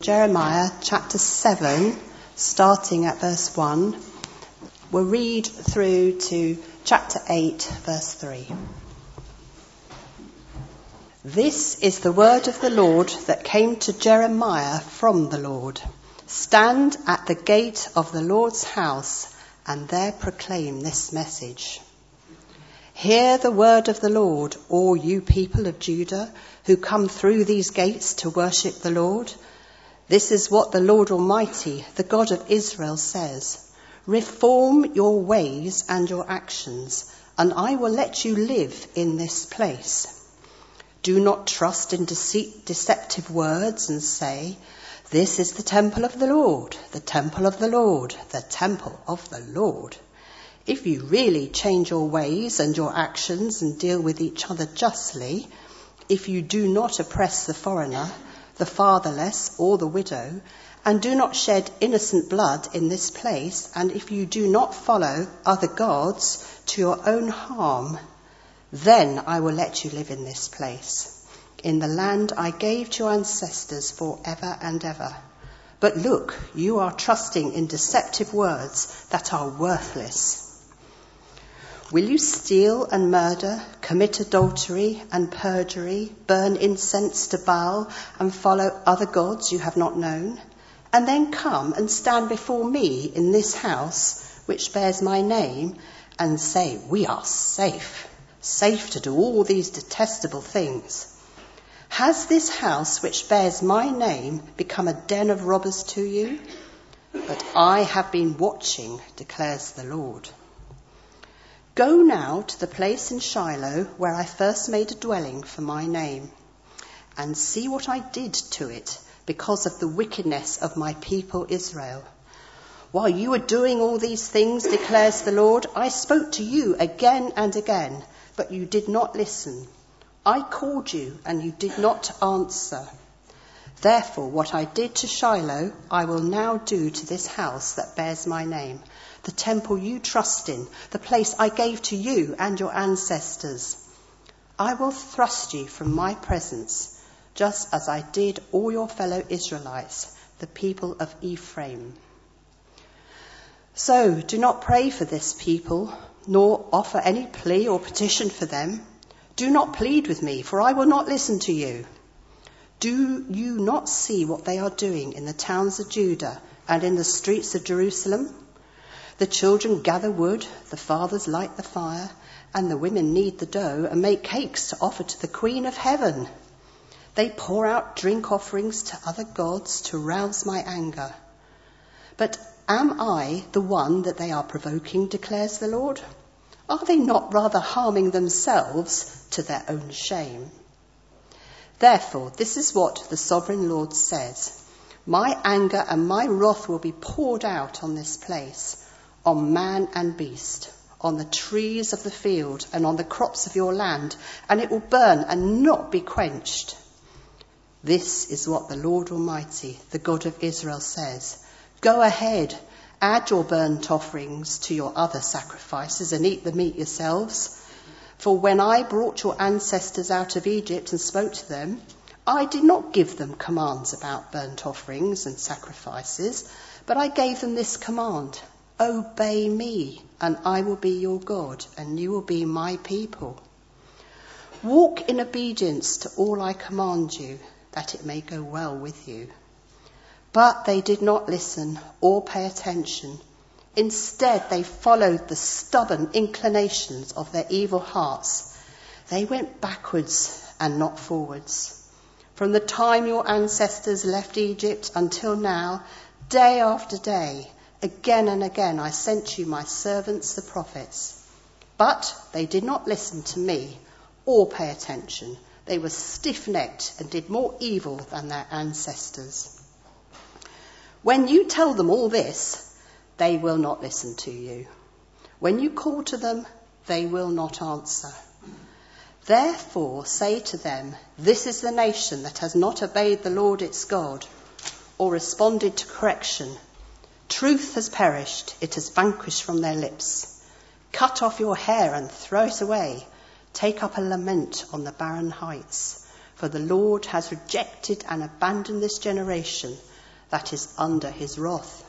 Jeremiah chapter 7, starting at verse 1. We'll read through to chapter 8, verse 3. This is the word of the Lord that came to Jeremiah from the Lord. Stand at the gate of the Lord's house and there proclaim this message. Hear the word of the Lord, all you people of Judah who come through these gates to worship the Lord. This is what the Lord Almighty, the God of Israel, says. Reform your ways and your actions, and I will let you live in this place. Do not trust in deceptive words and say, this is the temple of the Lord, the temple of the Lord, the temple of the Lord. If you really change your ways and your actions and deal with each other justly, if you do not oppress the foreigner, the fatherless or the widow, and do not shed innocent blood in this place, and if you do not follow other gods to your own harm, then I will let you live in this place, in the land I gave to your ancestors forever and ever. But look, you are trusting in deceptive words that are worthless. Will you steal and murder, commit adultery and perjury, burn incense to Baal and follow other gods you have not known, and then come and stand before me in this house which bears my name and say, we are safe to do all these detestable things? Has this house which bears my name become a den of robbers to you? But I have been watching, declares the Lord. Go now to the place in Shiloh where I first made a dwelling for my name, and see what I did to it because of the wickedness of my people Israel. While you were doing all these things, declares the Lord, I spoke to you again and again, but you did not listen. I called you and you did not answer. Therefore, what I did to Shiloh, I will now do to this house that bears my name, the temple you trust in, the place I gave to you and your ancestors. I will thrust you from my presence, just as I did all your fellow Israelites, the people of Ephraim. So do not pray for this people, nor offer any plea or petition for them. Do not plead with me, for I will not listen to you. Do you not see what they are doing in the towns of Judah and in the streets of Jerusalem? The children gather wood, the fathers light the fire, and the women knead the dough and make cakes to offer to the Queen of Heaven. They pour out drink offerings to other gods to rouse my anger. But am I the one that they are provoking, declares the Lord? Are they not rather harming themselves to their own shame? Therefore, this is what the sovereign Lord says. My anger and my wrath will be poured out on this place, on man and beast, on the trees of the field and on the crops of your land, and it will burn and not be quenched. This is what the Lord Almighty, the God of Israel, says. Go ahead, add your burnt offerings to your other sacrifices and eat the meat yourselves. For when I brought your ancestors out of Egypt and spoke to them, I did not give them commands about burnt offerings and sacrifices, but I gave them this command: obey me, and I will be your God, and you will be my people. Walk in obedience to all I command you, that it may go well with you. But they did not listen or pay attention. Instead, they followed the stubborn inclinations of their evil hearts. They went backwards and not forwards. From the time your ancestors left Egypt until now, day after day, again and again, I sent you my servants, the prophets. But they did not listen to me or pay attention. They were stiff-necked and did more evil than their ancestors. When you tell them all this, they will not listen to you. When you call to them, they will not answer. Therefore say to them, this is the nation that has not obeyed the Lord its God, or responded to correction. Truth has perished, it has vanquished from their lips. Cut off your hair and throw it away. Take up a lament on the barren heights. For the Lord has rejected and abandoned this generation, that is under his wrath.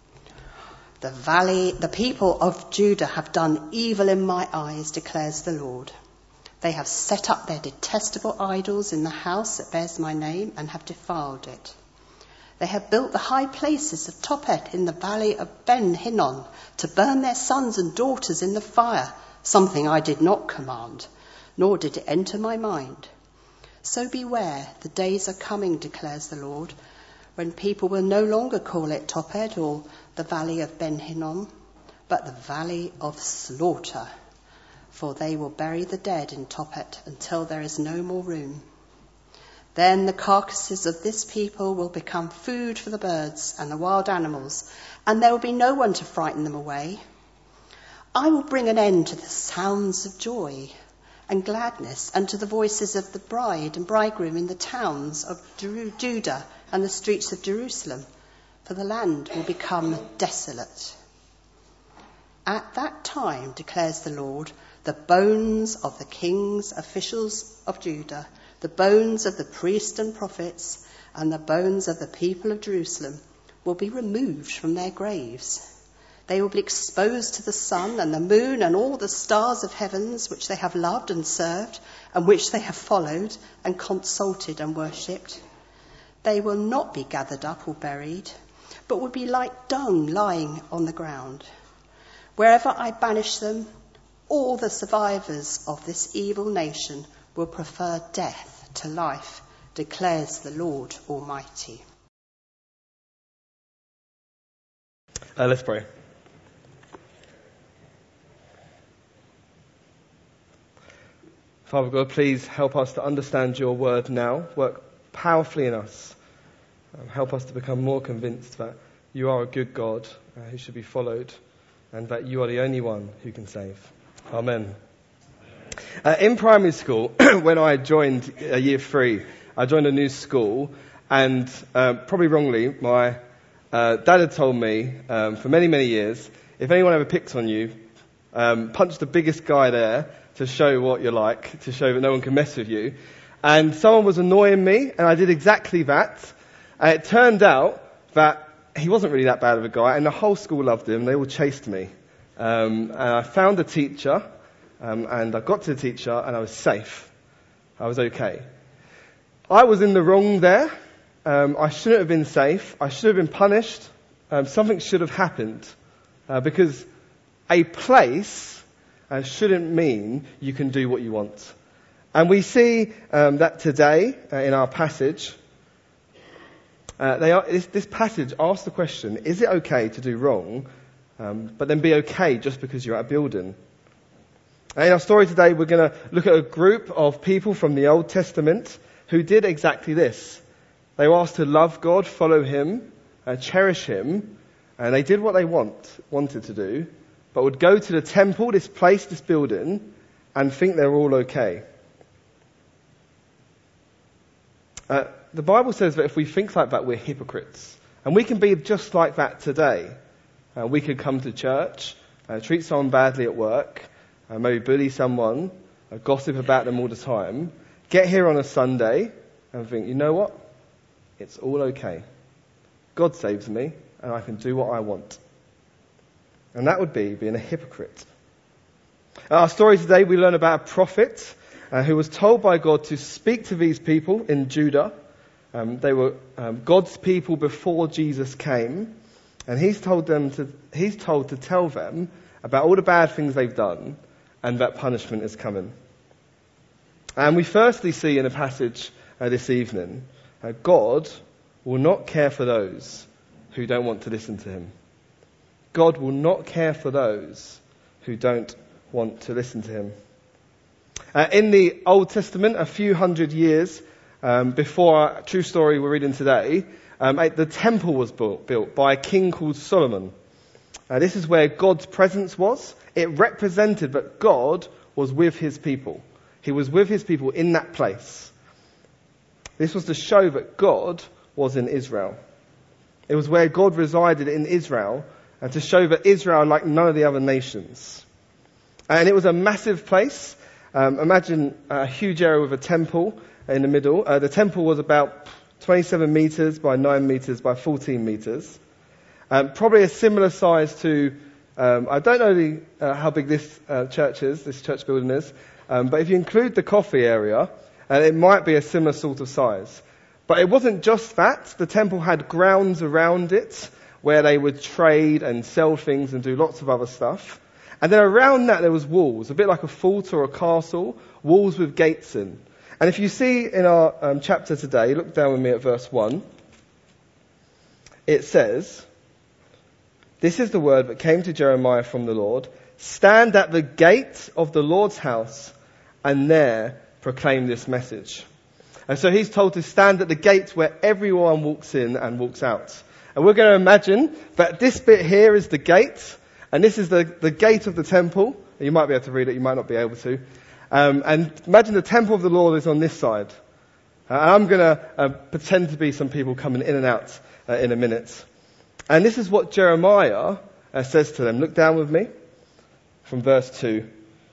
The people of Judah have done evil in my eyes, declares the Lord. They have set up their detestable idols in the house that bears my name and have defiled it. They have built the high places of Tophet in the valley of Ben Hinnom to burn their sons and daughters in the fire, something I did not command, nor did it enter my mind. So beware, the days are coming, declares the Lord, when people will no longer call it Tophet or the valley of Ben Hinnom, but the valley of slaughter. For they will bury the dead in Tophet until there is no more room. Then the carcasses of this people will become food for the birds and the wild animals, and there will be no one to frighten them away. I will bring an end to the sounds of joy and gladness, and to the voices of the bride and bridegroom in the towns of Judah and the streets of Jerusalem, for the land will become desolate. At that time, declares the Lord, the bones of the kings, officials of Judah, the bones of the priests and prophets, and the bones of the people of Jerusalem will be removed from their graves. They will be exposed to the sun and the moon and all the stars of heavens which they have loved and served, and which they have followed and consulted and worshipped. They will not be gathered up or buried, but will be like dung lying on the ground. Wherever I banish them, all the survivors of this evil nation will prefer death to life, declares the Lord Almighty. Let's pray. Father God, please help us to understand your word now. Work powerfully in us. Help us to become more convinced that you are a good God who should be followed, and that you are the only one who can save. Amen. In primary school, when I joined year 3, I joined a new school, and probably wrongly, my dad had told me for many, many years, if anyone ever picks on you, punch the biggest guy there to show what you're like, to show that no one can mess with you. And someone was annoying me, and I did exactly that. And it turned out that he wasn't really that bad of a guy, and the whole school loved him. They all chased me. And I found a teacher, and I got to the teacher, and I was safe. I was okay. I was in the wrong there. I shouldn't have been safe. I should have been punished. Something should have happened. Because a place shouldn't mean you can do what you want. And we see that today in our passage. This passage asks the question, is it okay to do wrong, but then be okay just because you're at a building? And in our story today, we're going to look at a group of people from the Old Testament who did exactly this. They were asked to love God, follow him, cherish him, and they did what they wanted to do, but would go to the temple, this place, this building, and think they're all okay. The Bible says that if we think like that, we're hypocrites. And we can be just like that today. We could come to church, treat someone badly at work, maybe bully someone, gossip about them all the time, get here on a Sunday and think, you know what? It's all okay. God saves me and I can do what I want. And that would be being a hypocrite. In our story today, we learn about a prophet who was told by God to speak to these people in Judah. They were God's people before Jesus came. And he's told to tell them about all the bad things they've done and that punishment is coming. And we firstly see in a passage this evening, God will not care for those who don't want to listen to him. God will not care for those who don't want to listen to him. In the Old Testament, a few hundred years before our true story we're reading today, the temple was built by a king called Solomon. This is where God's presence was. It represented that God was with his people. He was with his people in that place. This was to show that God was in Israel. It was where God resided in Israel, and to show that Israel like none of the other nations. And it was a massive place. Imagine a huge area with a temple in the middle. The temple was about 27 meters by 9 meters by 14 meters. Probably a similar size to, I don't know how big this church building is, but if you include the coffee area, it might be a similar sort of size. But it wasn't just that. The temple had grounds around it where they would trade and sell things and do lots of other stuff. And then around that there was walls, a bit like a fort or a castle, walls with gates in. And if you see in our chapter today, look down with me at verse 1, it says, "This is the word that came to Jeremiah from the Lord. Stand at the gate of the Lord's house and there proclaim this message." And so he's told to stand at the gate where everyone walks in and walks out. And we're going to imagine that this bit here is the gate, and this is the gate of the temple. You might be able to read it, you might not be able to. And imagine the temple of the Lord is on this side. I'm going to pretend to be some people coming in and out in a minute. And this is what Jeremiah says to them. Look down with me from verse 2.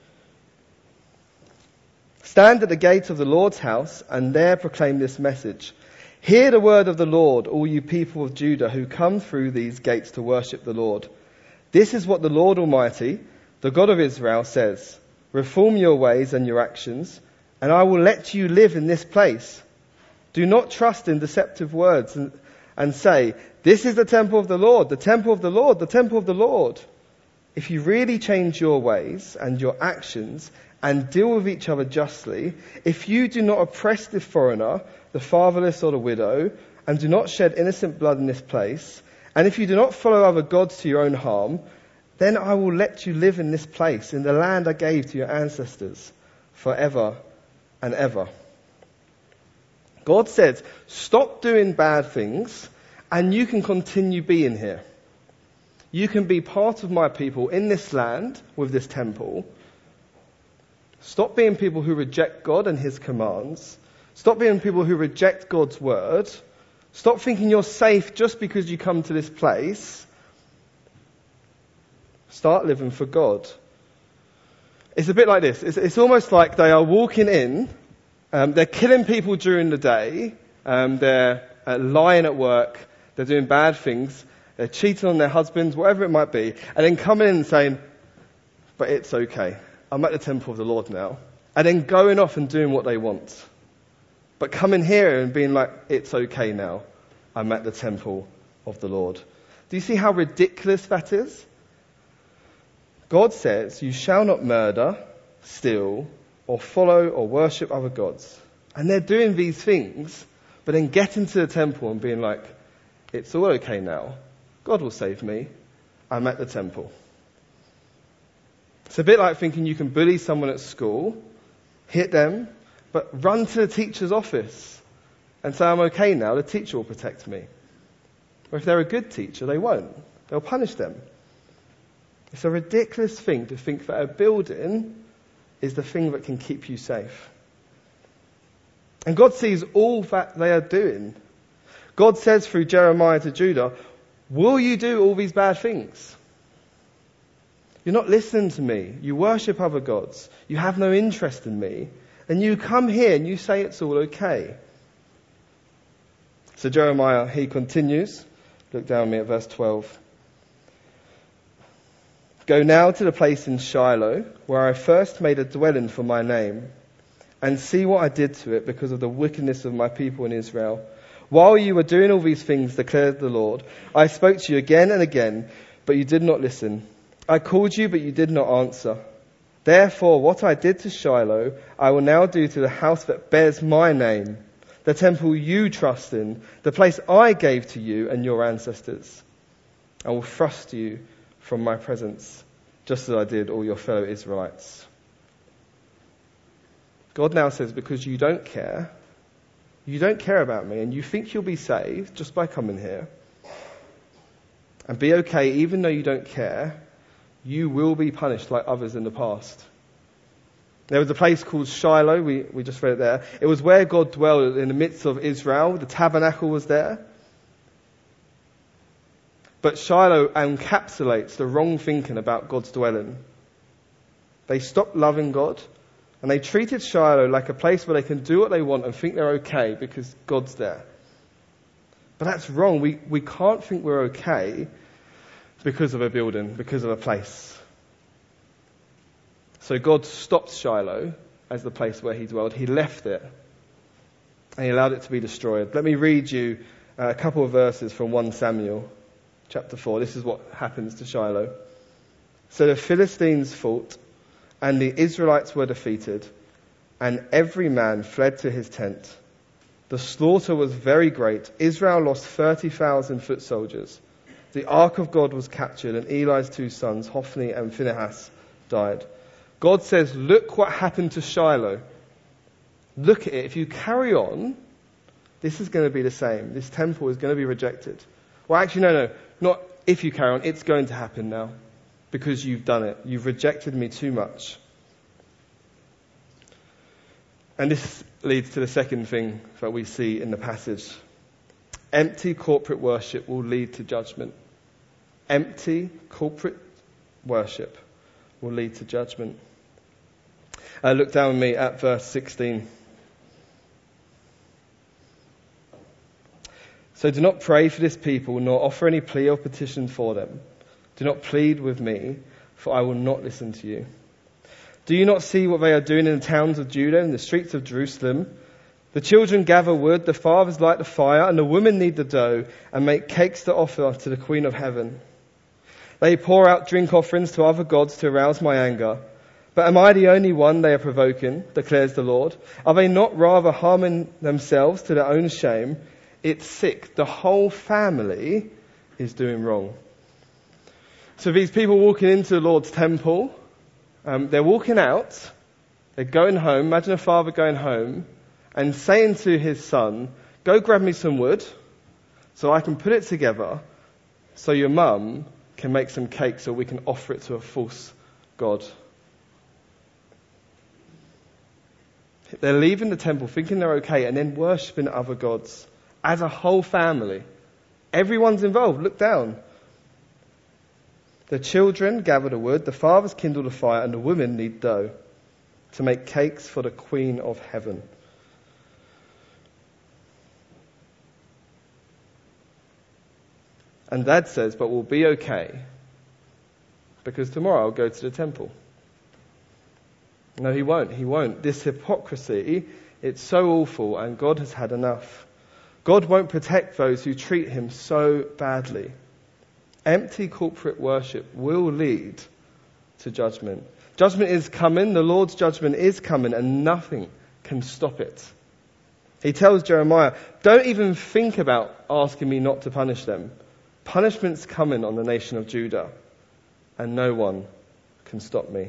"Stand at the gate of the Lord's house and there proclaim this message. Hear the word of the Lord, all you people of Judah who come through these gates to worship the Lord. This is what the Lord Almighty, the God of Israel, says. Reform your ways and your actions, and I will let you live in this place. Do not trust in deceptive words and say, 'This is the temple of the Lord, the temple of the Lord, the temple of the Lord.' If you really change your ways and your actions and deal with each other justly, if you do not oppress the foreigner, the fatherless or the widow, and do not shed innocent blood in this place, and if you do not follow other gods to your own harm, then I will let you live in this place, in the land I gave to your ancestors, forever and ever." God said, stop doing bad things, and you can continue being here. You can be part of my people in this land with this temple. Stop being people who reject God and his commands. Stop being people who reject God's word. Stop thinking you're safe just because you come to this place. Start living for God. It's a bit like this. It's almost like they are walking in. They're killing people during the day. They're lying at work. They're doing bad things. They're cheating on their husbands, whatever it might be. And then coming in and saying, "But it's okay. I'm at the temple of the Lord now." And then going off and doing what they want. But coming here and being like, "It's okay now. I'm at the temple of the Lord." Do you see how ridiculous that is? God says, "You shall not murder, steal, or follow or worship other gods." And they're doing these things, but then getting to the temple and being like, "It's all okay now. God will save me. I'm at the temple." It's a bit like thinking you can bully someone at school, hit them, but run to the teacher's office and say, "I'm okay now, the teacher will protect me." Or if they're a good teacher, they won't. They'll punish them. It's a ridiculous thing to think that a building is the thing that can keep you safe. And God sees all that they are doing. God says through Jeremiah to Judah, "Will you do all these bad things? You're not listening to me. You worship other gods. You have no interest in me. And you come here and you say it's all okay." So Jeremiah, he continues. Look down with me at verse 12. "Go now to the place in Shiloh, where I first made a dwelling for my name, and see what I did to it because of the wickedness of my people in Israel. While you were doing all these things, declared the Lord, I spoke to you again and again, but you did not listen. I called you, but you did not answer. Therefore, what I did to Shiloh, I will now do to the house that bears my name, the temple you trust in, the place I gave to you and your ancestors. I will thrust you from my presence, just as I did all your fellow Israelites." God now says, because you don't care about me, and you think you'll be saved just by coming here, and be okay even though you don't care, you will be punished like others in the past. There was a place called Shiloh, we just read it there. It was where God dwelled in the midst of Israel. The tabernacle was there. But Shiloh encapsulates the wrong thinking about God's dwelling. They stopped loving God, and they treated Shiloh like a place where they can do what they want and think they're okay because God's there. But that's wrong. We can't think we're okay because of a building, because of a place. So God stopped Shiloh as the place where he dwelled. He left it. And he allowed it to be destroyed. Let me read you a couple of verses from 1 Samuel chapter 4. This is what happens to Shiloh. So the Philistines fought, and the Israelites were defeated, and every man fled to his tent. The slaughter was very great. Israel lost 30,000 foot soldiers. The ark of God was captured, and Eli's 2 sons, Hophni and Phinehas, died. God says, look what happened to Shiloh. Look at it. If you carry on, this is going to be the same. This temple is going to be rejected. Well, actually, no. Not if you carry on. It's going to happen now. Because you've done it. You've rejected me too much. And this leads to the second thing that we see in the passage. Empty corporate worship will lead to judgment. Empty corporate worship will lead to judgment. Look down with me at verse 16. So do not pray for this people, nor offer any plea or petition for them. Do not plead with me, for I will not listen to you. Do you not see what they are doing in the towns of Judah and the streets of Jerusalem? The children gather wood, the fathers light the fire, and the women knead the dough and make cakes to offer to the Queen of Heaven. They pour out drink offerings to other gods to arouse my anger. But am I the only one they are provoking, declares the Lord? Are they not rather harming themselves to their own shame? It's sick. The whole family is doing wrong. So these people walking into the Lord's temple, they're walking out, they're going home. Imagine a father going home and saying to his son, go grab me some wood so I can put it together so your mum can make some cake so we can offer it to a false god. They're leaving the temple thinking they're okay and then worshipping other gods as a whole family. Everyone's involved. Look down. The children gather the wood, the fathers kindle the fire, and the women knead dough to make cakes for the Queen of Heaven. And Dad says, but we'll be okay because tomorrow I'll go to the temple. No, he won't. He won't. This hypocrisy, it's so awful, and God has had enough. God won't protect those who treat him so badly. Empty corporate worship will lead to judgment. Judgment is coming. The Lord's judgment is coming, and nothing can stop it. He tells Jeremiah, don't even think about asking me not to punish them. Punishment's coming on the nation of Judah, and no one can stop me.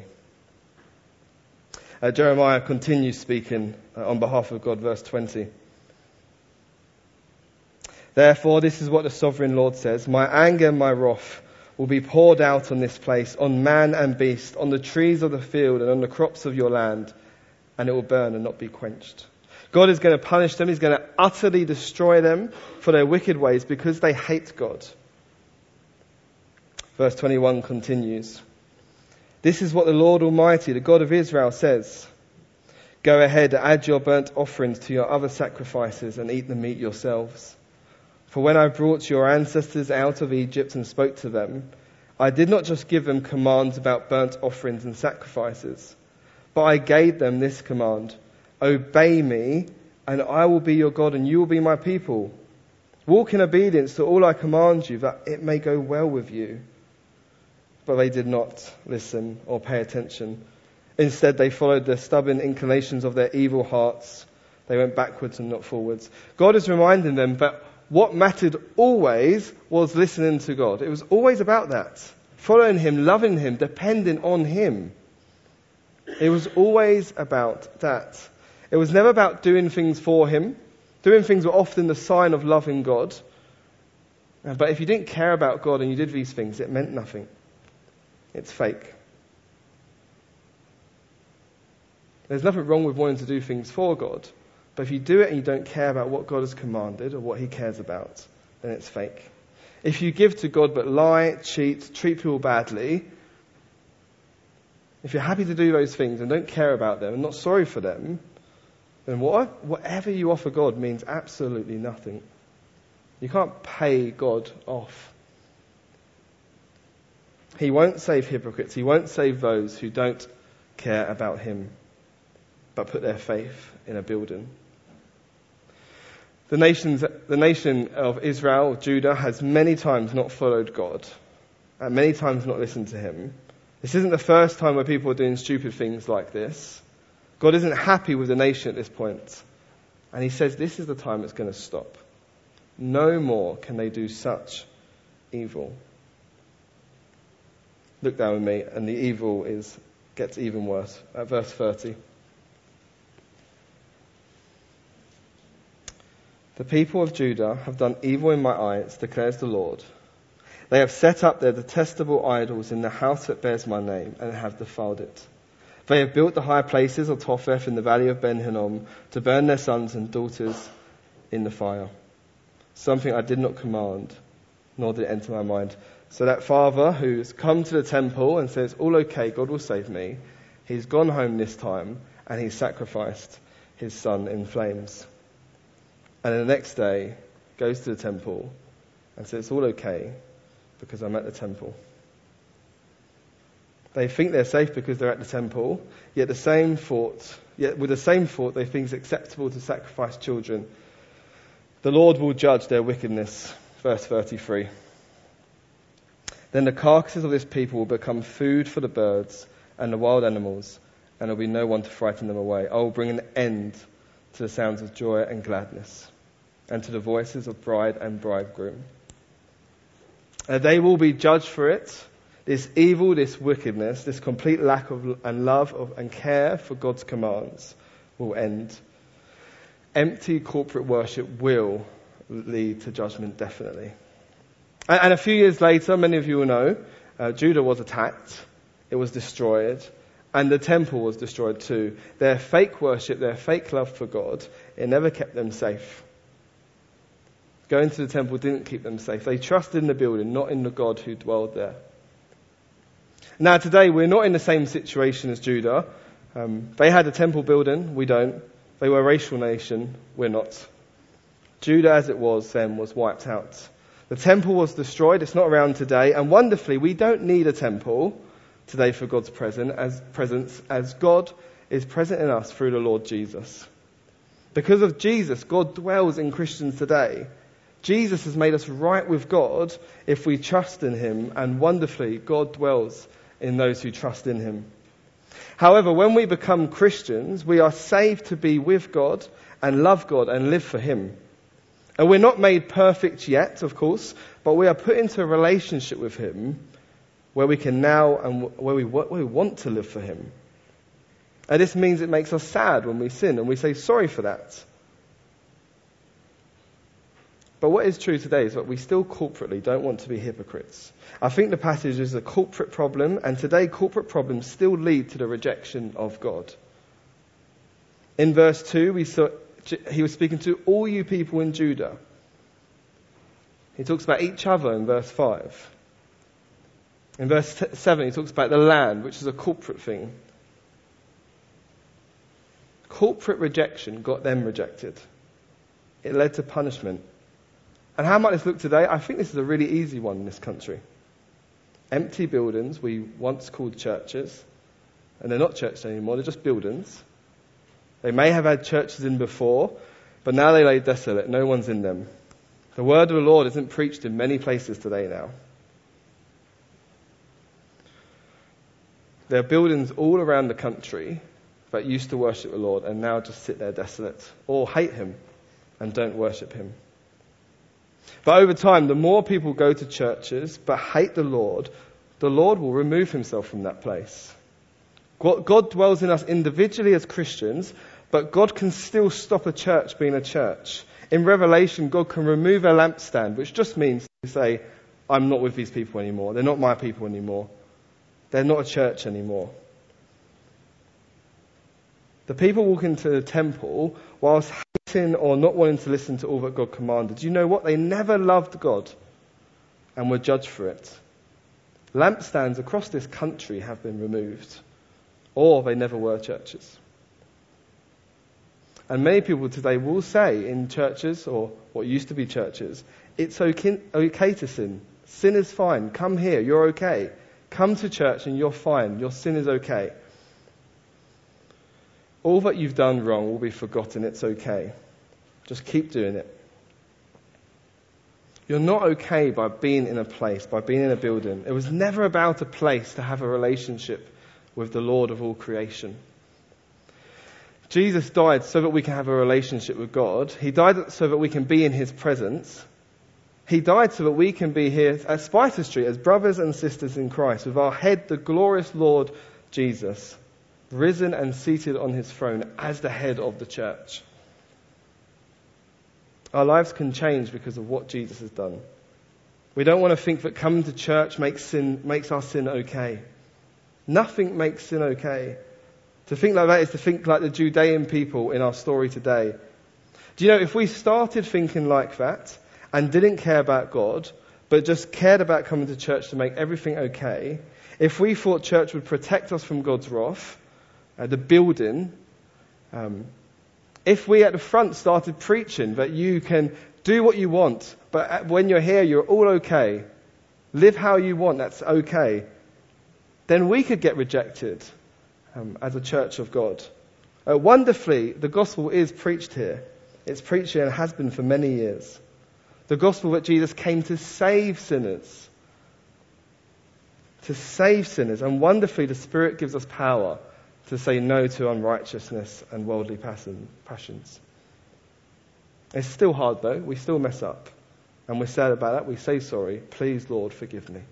Jeremiah continues speaking on behalf of God, verse 20. Therefore, this is what the sovereign Lord says, my anger and my wrath will be poured out on this place, on man and beast, on the trees of the field and on the crops of your land, and it will burn and not be quenched. God is going to punish them. He's going to utterly destroy them for their wicked ways because they hate God. Verse 21 continues. This is what the Lord Almighty, the God of Israel, says. Go ahead, add your burnt offerings to your other sacrifices and eat the meat yourselves. For when I brought your ancestors out of Egypt and spoke to them, I did not just give them commands about burnt offerings and sacrifices, but I gave them this command, obey me, and I will be your God, and you will be my people. Walk in obedience to all I command you, that it may go well with you. But they did not listen or pay attention. Instead, they followed the stubborn inclinations of their evil hearts. They went backwards and not forwards. God is reminding them that what mattered always was listening to God. It was always about that. Following him, loving him, depending on him. It was always about that. It was never about doing things for him. Doing things were often the sign of loving God. But if you didn't care about God and you did these things, it meant nothing. It's fake. There's nothing wrong with wanting to do things for God. But if you do it and you don't care about what God has commanded or what he cares about, then it's fake. If you give to God but lie, cheat, treat people badly, if you're happy to do those things and don't care about them and not sorry for them, then whatever you offer God means absolutely nothing. You can't pay God off. He won't save hypocrites. He won't save those who don't care about him, but put their faith in a building. The nation of Israel, Judah, has many times not followed God, and many times not listened to him. This isn't the first time where people are doing stupid things like this. God isn't happy with the nation at this point. And he says this is the time it's going to stop. No more can they do such evil. Look down with me, and the evil gets even worse. At verse 30. The people of Judah have done evil in my eyes, declares the Lord. They have set up their detestable idols in the house that bears my name, and have defiled it. They have built the high places of Topheth in the valley of Ben Hinnom to burn their sons and daughters in the fire. Something I did not command, nor did it enter my mind. So that father who's come to the temple and says, all okay, God will save me, he's gone home this time and he's sacrificed his son in flames. And then the next day goes to the temple and says, it's all okay because I'm at the temple. They think they're safe because they're at the temple, yet with the same thought they think it's acceptable to sacrifice children. The Lord will judge their wickedness. Verse 33. Then the carcasses of this people will become food for the birds and the wild animals, and there will be no one to frighten them away. I will bring an end to the sounds of joy and gladness, and to the voices of bride and bridegroom. They will be judged for it. This evil, this wickedness, this complete lack of and love of and care for God's commands will end. Empty corporate worship will lead to judgment, definitely. And a few years later, many of you will know, Judah was attacked, it was destroyed, and the temple was destroyed too. Their fake worship, their fake love for God, it never kept them safe. Going to the temple didn't keep them safe. They trusted in the building, not in the God who dwelled there. Now today, we're not in the same situation as Judah. They had a temple building, we don't. They were a racial nation, we're not. Judah, as it was then, was wiped out. The temple was destroyed, it's not around today, and wonderfully, we don't need a temple today for God's presence, as God is present in us through the Lord Jesus. Because of Jesus, God dwells in Christians today. Jesus has made us right with God if we trust in him, and wonderfully, God dwells in those who trust in him. However, when we become Christians, we are saved to be with God and love God and live for him. And we're not made perfect yet, of course, but we are put into a relationship with him where we can now and where we want to live for him. And this means it makes us sad when we sin and we say sorry for that. But what is true today is that we still corporately don't want to be hypocrites. I think the passage is a corporate problem, and today corporate problems still lead to the rejection of God. In verse 2, he was speaking to all you people in Judah. He talks about each other in verse 5. In verse 7, he talks about the land, which is a corporate thing. Corporate rejection got them rejected. It led to punishment. And how might this look today? I think this is a really easy one in this country. Empty buildings we once called churches, and they're not churches anymore, they're just buildings. They may have had churches in before, but now they lay desolate, no one's in them. The word of the Lord isn't preached in many places today now. There are buildings all around the country that used to worship the Lord and now just sit there desolate, or hate him and don't worship him. But over time, the more people go to churches but hate the Lord will remove himself from that place. God dwells in us individually as Christians, but God can still stop a church being a church. In Revelation, God can remove a lampstand, which just means to say, I'm not with these people anymore. They're not my people anymore. They're not a church anymore. The people walk into the temple whilst hating or not wanting to listen to all that God commanded. You know what? They never loved God and were judged for it. Lampstands across this country have been removed, or they never were churches. And many people today will say in churches, or what used to be churches, It's okay to sin. Sin is fine. Come here, you're okay. Come to church and you're fine. Your sin is okay. All that you've done wrong will be forgotten. It's okay. Just keep doing it. You're not okay by being in a place, by being in a building. It was never about a place to have a relationship with the Lord of all creation. Jesus died so that we can have a relationship with God. He died so that we can be in his presence. He died so that we can be here at Spicer Street as brothers and sisters in Christ, with our head, the glorious Lord Jesus, risen and seated on his throne as the head of the church. Our lives can change because of what Jesus has done. We don't want to think that coming to church makes our sin okay. Nothing makes sin okay. To think like that is to think like the Judean people in our story today. Do you know, if we started thinking like that and didn't care about God, but just cared about coming to church to make everything okay, if we thought church would protect us from God's wrath, the building, if we at the front started preaching that you can do what you want, but when you're here you're all okay, live how you want, that's okay, then we could get rejected as a church of God. Wonderfully, the gospel is preached here. It's preached here and has been for many years. The gospel that Jesus came to save sinners. To save sinners. And wonderfully, the Spirit gives us power to say no to unrighteousness and worldly passions. It's still hard though. We still mess up. And we're sad about that. We say sorry. Please, Lord, forgive me.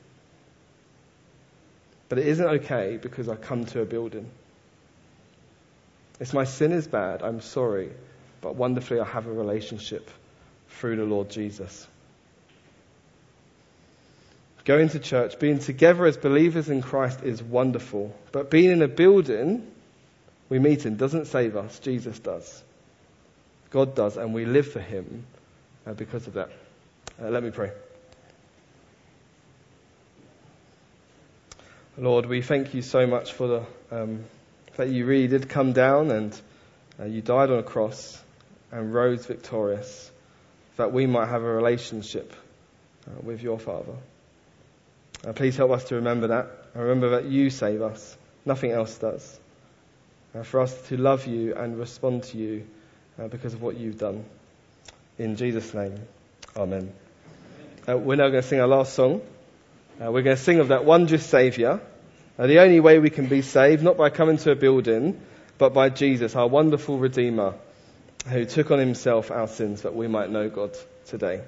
But it isn't okay because I come to a building. If my sin is bad, I'm sorry. But wonderfully, I have a relationship through the Lord Jesus. Going to church, being together as believers in Christ is wonderful. But being in a building we meet in doesn't save us. Jesus does. God does, and we live for him because of that. Let me pray. Lord, we thank you so much for that you really did come down and you died on a cross and rose victorious, that we might have a relationship with your Father. Please help us to remember that. And remember that you save us. Nothing else does. For us to love you and respond to you because of what you've done. In Jesus' name, amen. We're now going to sing our last song. We're going to sing of that wondrous Saviour. The only way we can be saved, not by coming to a building, but by Jesus, our wonderful Redeemer, who took on himself our sins that we might know God today.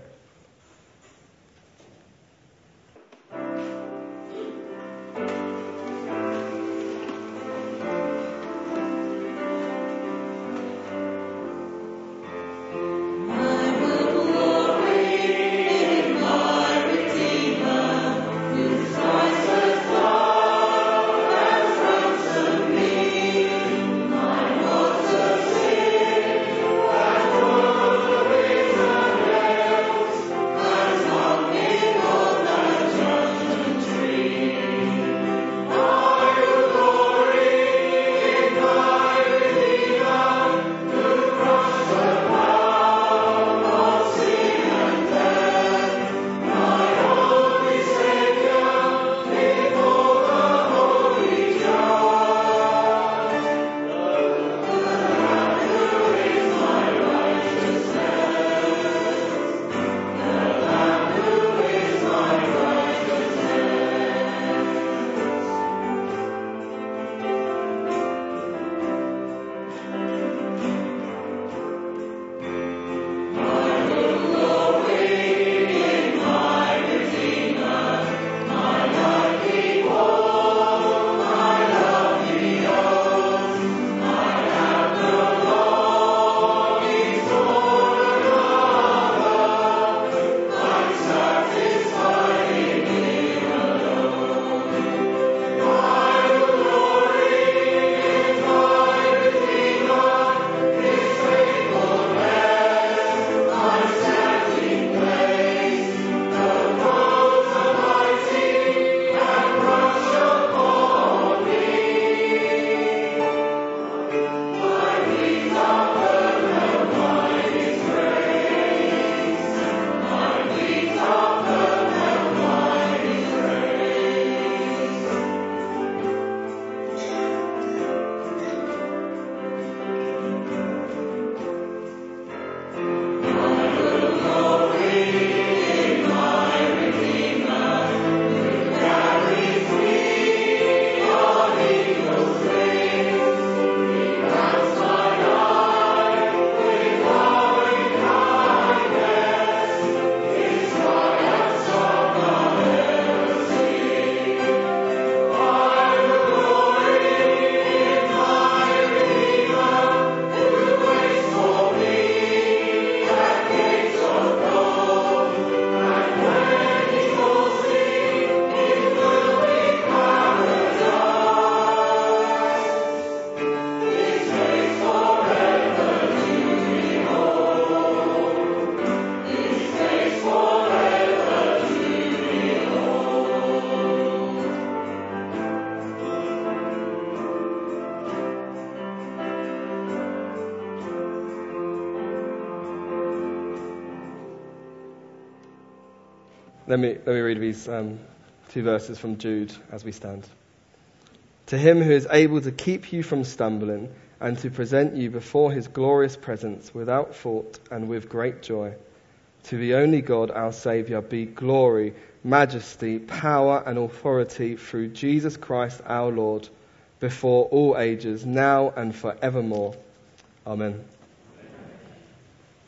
Let me read these two verses from Jude as we stand. To him who is able to keep you from stumbling and to present you before his glorious presence without fault and with great joy. To the only God, our Saviour, be glory, majesty, power and authority through Jesus Christ our Lord, before all ages, now and forevermore. Amen.